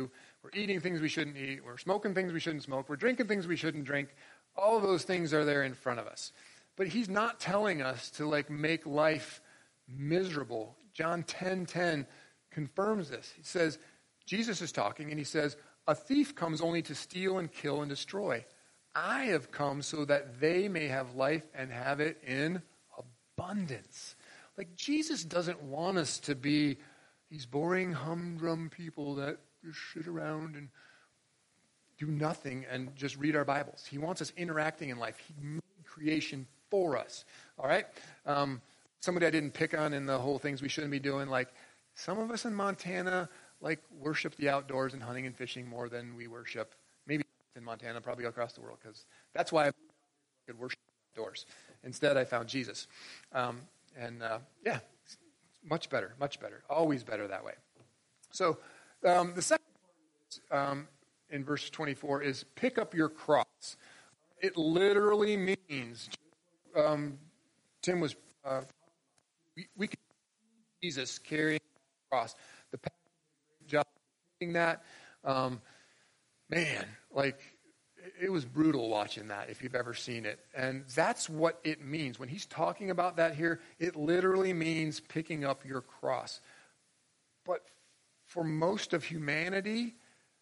We're eating things we shouldn't eat. We're smoking things we shouldn't smoke. We're drinking things we shouldn't drink. All of those things are there in front of us. But he's not telling us to like make life miserable. John ten ten confirms this. He says, Jesus is talking and he says, a thief comes only to steal and kill and destroy. I have come so that they may have life and have it in abundance. Like Jesus doesn't want us to be these boring humdrum people that just sit around and do nothing and just read our Bibles. He wants us interacting in life. He made creation for us. All right? Um, somebody I didn't pick on in the whole things we shouldn't be doing, like some of us in Montana, like worship the outdoors and hunting and fishing more than we worship. Maybe in Montana, probably across the world, because that's why I could worship outdoors. Instead, I found Jesus. Um, and uh, yeah, much better, much better. Always better that way. So um, the second part um, in verse twenty-four is pick up your cross. It literally means, um, Tim was, uh, we, we can see Jesus carrying the cross. The pastor did a great job doing that. Um, man, like, it was brutal watching that if you've ever seen it. And that's what it means. When he's talking about that here, it literally means picking up your cross. But for most of humanity,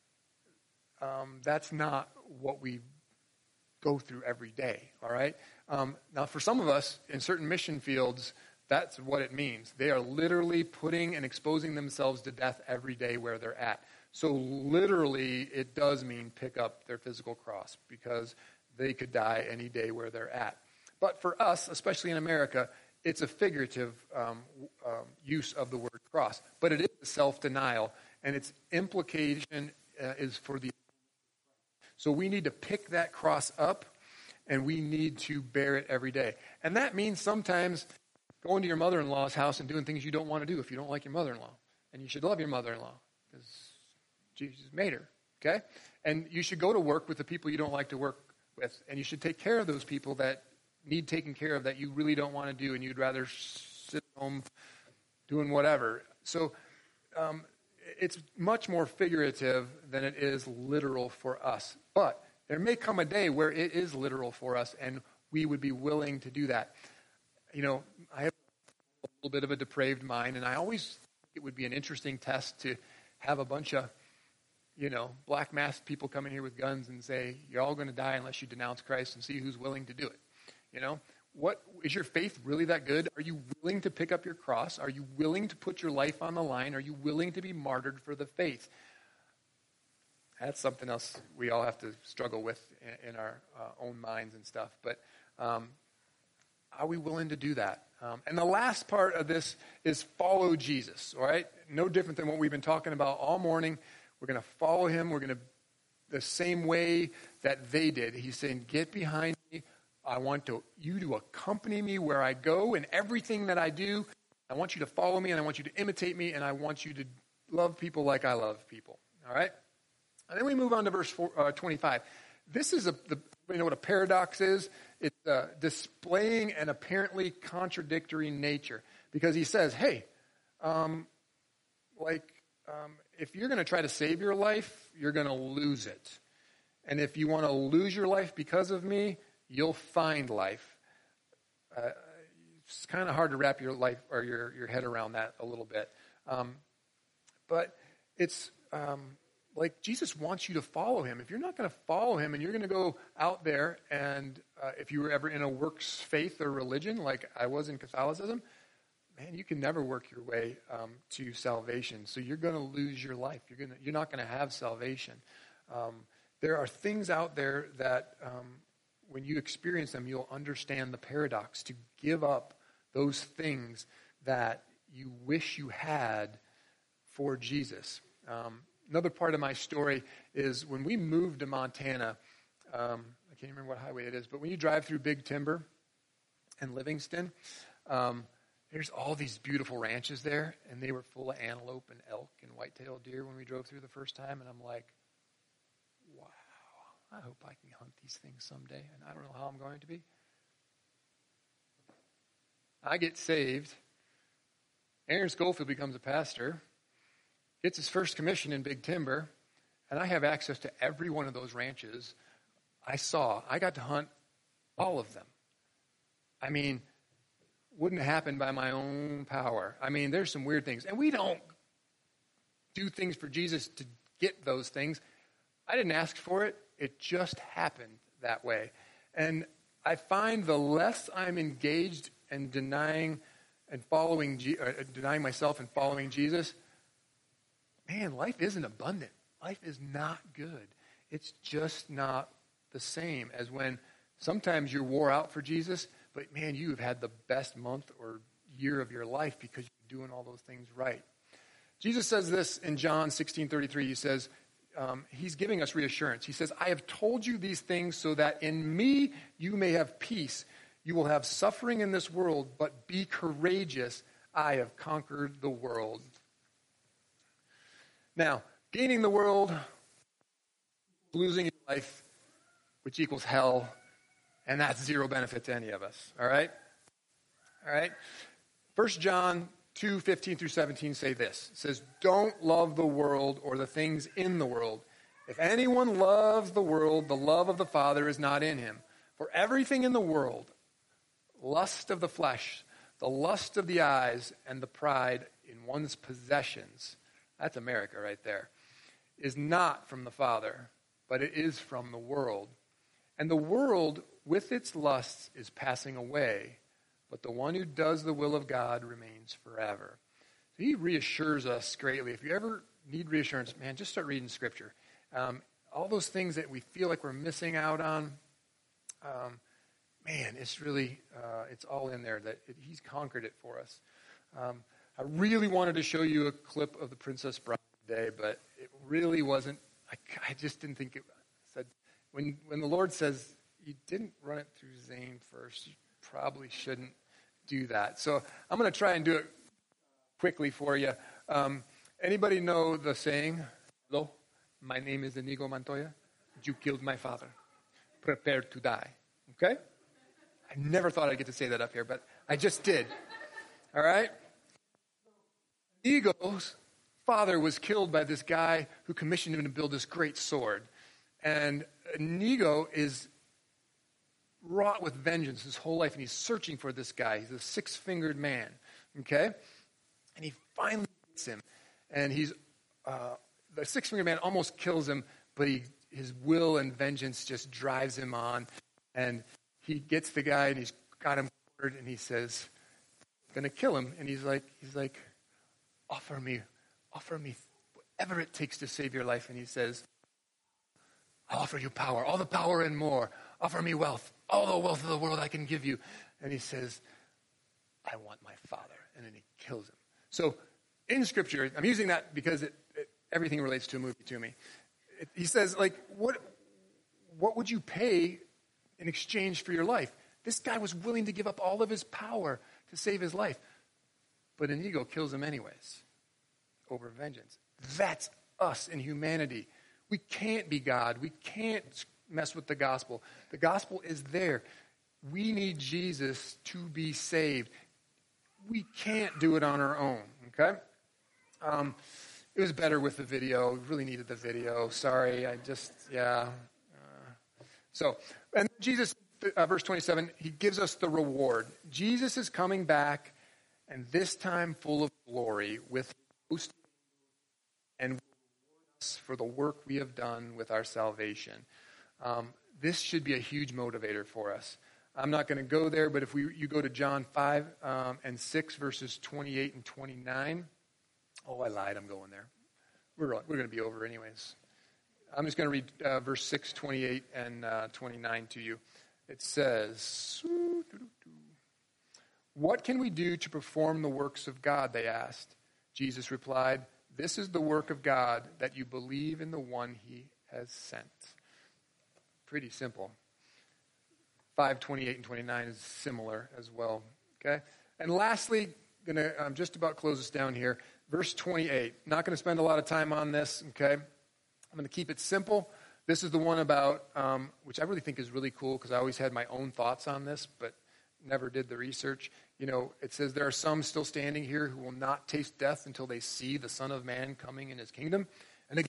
um, that's not what we go through every day, all right? Um, now, for some of us, in certain mission fields, that's what it means. They are literally putting and exposing themselves to death every day where they're at. So literally, it does mean pick up their physical cross because they could die any day where they're at. But for us, especially in America, it's a figurative um, um, use of the word cross. But it is a self-denial, and its implication uh, is for the... So we need to pick that cross up, and we need to bear it every day. And that means sometimes going to your mother-in-law's house and doing things you don't want to do if you don't like your mother-in-law. And you should love your mother-in-law because Jesus made her, okay? And you should go to work with the people you don't like to work with. And you should take care of those people that need taken care of that you really don't want to do and you'd rather sit home doing whatever. So um, it's much more figurative than it is literal for us. But there may come a day where it is literal for us and we would be willing to do that. You know, I have a little bit of a depraved mind, and I always think it would be an interesting test to have a bunch of, you know, black masked people come in here with guns and say, you're all going to die unless you denounce Christ, and see who's willing to do it. You know, what is your faith really that good? Are you willing to pick up your cross? Are you willing to put your life on the line? Are you willing to be martyred for the faith? That's something else we all have to struggle with in, in our uh, own minds and stuff. But um, are we willing to do that? Um, and the last part of this is follow Jesus, all right? No different than what we've been talking about all morning. We're going to follow him. We're going to, the same way that they did. He's saying, get behind me. I want to, you to accompany me where I go and everything that I do. I want you to follow me and I want you to imitate me and I want you to love people like I love people, all right? And then we move on to verse four, uh, twenty-five. This is, a, the, you know what a paradox is? It's uh, displaying an apparently contradictory nature. Because he says, hey, um, like, um, if you're going to try to save your life, you're going to lose it. And if you want to lose your life because of me, you'll find life. Uh, it's kind of hard to wrap your life or your, your head around that a little bit. Um, but it's... Um, Like Jesus wants you to follow him. If you're not going to follow him and you're going to go out there and uh, if you were ever in a works faith or religion like I was in Catholicism, man, you can never work your way um, to salvation. So you're going to lose your life. You're going to, you're not going to have salvation. Um, there are things out there that um, when you experience them, you'll understand the paradox. To give up those things that you wish you had for Jesus. Um, Another part of my story is when we moved to Montana, um, I can't remember what highway it is, but when you drive through Big Timber and Livingston, um, there's all these beautiful ranches there, and they were full of antelope and elk and white-tailed deer when we drove through the first time, and I'm like, wow, I hope I can hunt these things someday, and I don't know how I'm going to be. I get saved. Aaron Schofield becomes a pastor. Gets his first commission in Big Timber, and I have access to every one of those ranches. I saw, I got to hunt all of them. I mean, wouldn't happen by my own power. I mean, there's some weird things. And we don't do things for Jesus to get those things. I didn't ask for it. It just happened that way. And I find the less I'm engaged and denying and following, uh, denying myself and following Jesus, man, life isn't abundant. Life is not good. It's just not the same as when sometimes you're wore out for Jesus, but man, you have had the best month or year of your life because you're doing all those things right. Jesus says this in John sixteen thirty-three. He says, um, he's giving us reassurance. He says, I have told you these things so that in me you may have peace. You will have suffering in this world, but be courageous. I have conquered the world. Now, gaining the world, losing your life, which equals hell, and that's zero benefit to any of us. All right? All right? First John two fifteen through seventeen say this. It says, don't love the world or the things in the world. If anyone loves the world, the love of the Father is not in him. For everything in the world, lust of the flesh, the lust of the eyes, and the pride in one's possessions, that's America right there, is not from the Father, but it is from the world. And the world with its lusts is passing away, but the one who does the will of God remains forever. So he reassures us greatly. If you ever need reassurance, man, just start reading Scripture. Um, all those things that we feel like we're missing out on, um, man, it's really, uh, it's all in there. That it, he's conquered it for us. Um, I really wanted to show you a clip of the Princess Bride today, but it really wasn't. I, I just didn't think it said. When when the Lord says you didn't run it through Zane first, you probably shouldn't do that. So I'm going to try and do it quickly for you. Um, anybody know the saying, hello, my name is Inigo Montoya. You killed my father. Prepare to die. Okay? I never thought I'd get to say that up here, but I just did. All right? Inigo's father was killed by this guy who commissioned him to build this great sword. And Inigo is wrought with vengeance his whole life, and he's searching for this guy. He's a six-fingered man, okay? And he finally gets him. And he's, uh, the six-fingered man almost kills him, but he, his will and vengeance just drives him on. And he gets the guy, and he's got him cornered, and he says, I'm going to kill him. And he's like, he's like, offer me, offer me whatever it takes to save your life. And he says, I'll offer you power, all the power and more. Offer me wealth, all the wealth of the world I can give you. And he says, I want my father. And then he kills him. So in Scripture, I'm using that because it, it, everything relates to a movie to me. It, he says, like, what, what would you pay in exchange for your life? This guy was willing to give up all of his power to save his life. But Inigo kills him anyways over vengeance. That's us in humanity. We can't be God. We can't mess with the gospel. The gospel is there. We need Jesus to be saved. We can't do it on our own, okay? Um, it was better with the video. We really needed the video. Sorry, I just, yeah. Uh, so, and Jesus, uh, verse twenty-seven, he gives us the reward. Jesus is coming back, and this time full of glory, with host and for the work we have done with our salvation. Um, this should be a huge motivator for us. I'm not going to go there, but if we you go to John five um, and six, verses twenty-eight and twenty-nine. Oh, I lied. I'm going there. We're, we're going to be over anyways. I'm just going to read uh, verse six, twenty-eight, and uh, twenty-nine to you. It says, what can we do to perform the works of God, they asked. Jesus replied, this is the work of God, that you believe in the one he has sent. Pretty simple. five, twenty-eight, and twenty-nine is similar as well. Okay? And lastly, going to um, just about close this down here. Verse twenty-eight. Not going to spend a lot of time on this, okay? I'm going to keep it simple. This is the one about, um, which I really think is really cool because I always had my own thoughts on this, but never did the research. You know, it says there are some still standing here who will not taste death until they see the Son of Man coming in his kingdom. And again,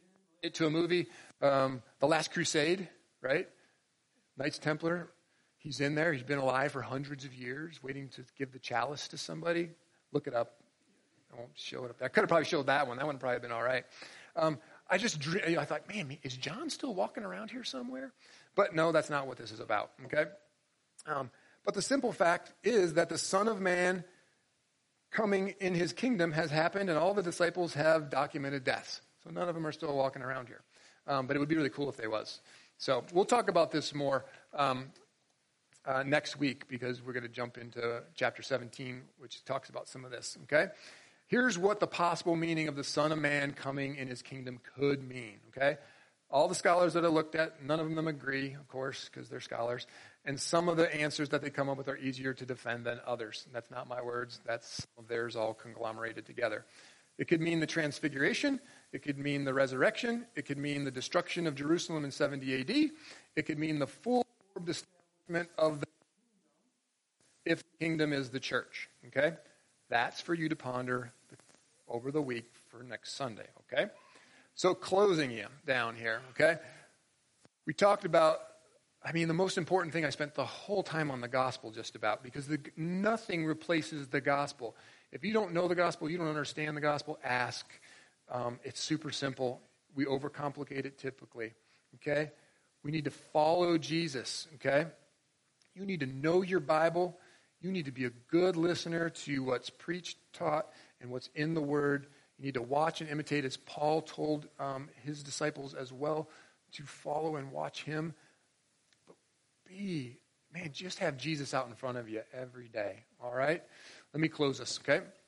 it to a movie, um, The Last Crusade, right? Knights Templar. He's in there. He's been alive for hundreds of years, waiting to give the chalice to somebody. Look it up. I won't show it up there. I could have probably showed that one. That one probably been all right. Um, I just, you know, I thought, man, is John still walking around here somewhere? But no, that's not what this is about, okay? Um, but the simple fact is that the Son of Man coming in his kingdom has happened, and all the disciples have documented deaths. So none of them are still walking around here. Um, but it would be really cool if they was. So we'll talk about this more um, uh, next week, because we're going to jump into chapter seventeen, which talks about some of this, okay? Here's what the possible meaning of the Son of Man coming in his kingdom could mean, okay? All the scholars that I looked at, none of them agree, of course, because they're scholars. And some of the answers that they come up with are easier to defend than others. That's not my words. That's some of theirs all conglomerated together. It could mean the transfiguration. It could mean the resurrection. It could mean the destruction of Jerusalem in seventy A D. It could mean the full establishment of the kingdom if the kingdom is the church, okay? That's for you to ponder over the week for next Sunday, okay? So closing you down here, okay? We talked about, I mean, the most important thing, I spent the whole time on the gospel just about, because the, nothing replaces the gospel. If you don't know the gospel, you don't understand the gospel, ask. Um, it's super simple. We overcomplicate it typically, okay? We need to follow Jesus, okay? You need to know your Bible. You need to be a good listener to what's preached, taught, and what's in the Word. You need to watch and imitate, as Paul told um, his disciples as well, to follow and watch him. But be, man, just have Jesus out in front of you every day, all right? Let me close this, okay?